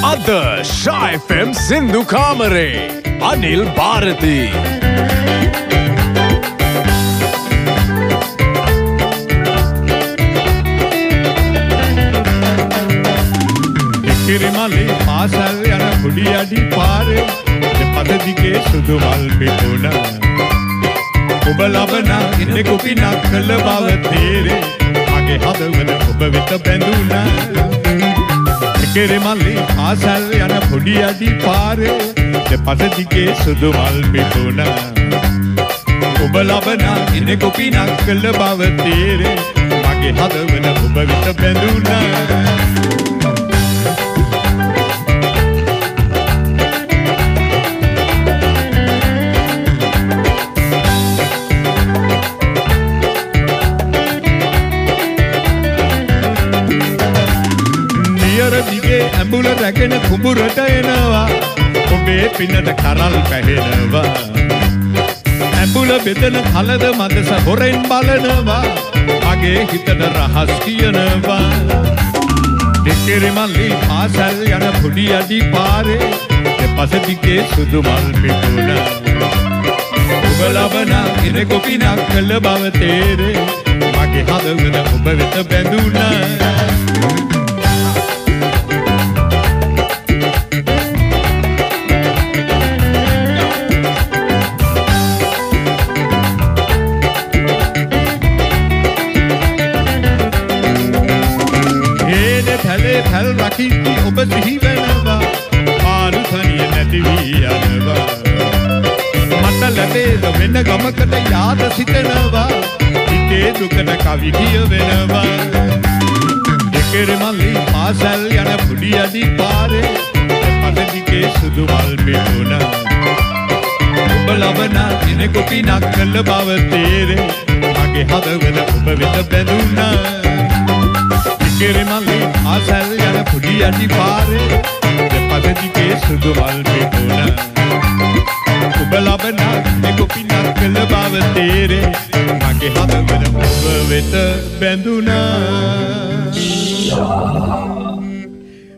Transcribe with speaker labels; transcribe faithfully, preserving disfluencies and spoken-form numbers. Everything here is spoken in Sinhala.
Speaker 1: අද Sha F M සින්දු කාමරේ අනිල් ಭಾರತಿ
Speaker 2: කිරිමලි පාසල් යන කුඩි අඩි පාරේ දෙපද දිගේ සුදු මල් පිපුණා ඔබ ලබන ඉන්නේ කුපිනක් කළ බව තේරේ මගේ හදවත ඔබ වෙත බැඳුණා කිරිමලි පාසල් යන කුඩි අඩි පාරේ දෙපද දිගේ සුදු මල් පිපුණා ඔබ ලබන ඉන්නේ කුපිනක් කළ බව තේරේ මගේ හදවත ඔබ වෙත බැඳුණා දිගේ ඇඹුල රැගෙන කුඹුරට එනවා ඔබේ පිනට කරල් පැහෙනවා ඇඹුල බෙදෙන කලද මදස හොරෙන් බලනවා මගේ හිතට රහස් කියනවා දෙකේ මල්ලි පාසල් යන පොඩි අඩි පාරේ දෙපස දිගේ සුදු මල් පිපුණා ඔබ ලබන ඉර කොපිනක් කළ බව තේරේ මගේ හදවත ඔබ වෙත බැඳුණා පැල් රකිද්දි ඔබ සිහි වෙනවා පාරු තනිය නැති වී යනවා මට ලැබේද වෙන ගමකට යාද සිතනවා හිතේ දුකට කවි කියවෙනවා දෙකේ මල්ලි පාසල් යන පුඩි අඩි පාරේ පද දිගේ සුදු මල් පිපුණා ඔබ ලබන ඉනේ කුපිනක් කළ බව තේරේ මගේ හදවත ඔබ වෙත බැඳුණා කිරිමලි ආසල් යන පුඩි අඩි පාරේ දෙපද දිගේ සුදු මල් පිපුණා ඔබ ලබන එක පිනක් කළ බව තේරේ මගේ හදවත ඔබ වෙත බැඳුණා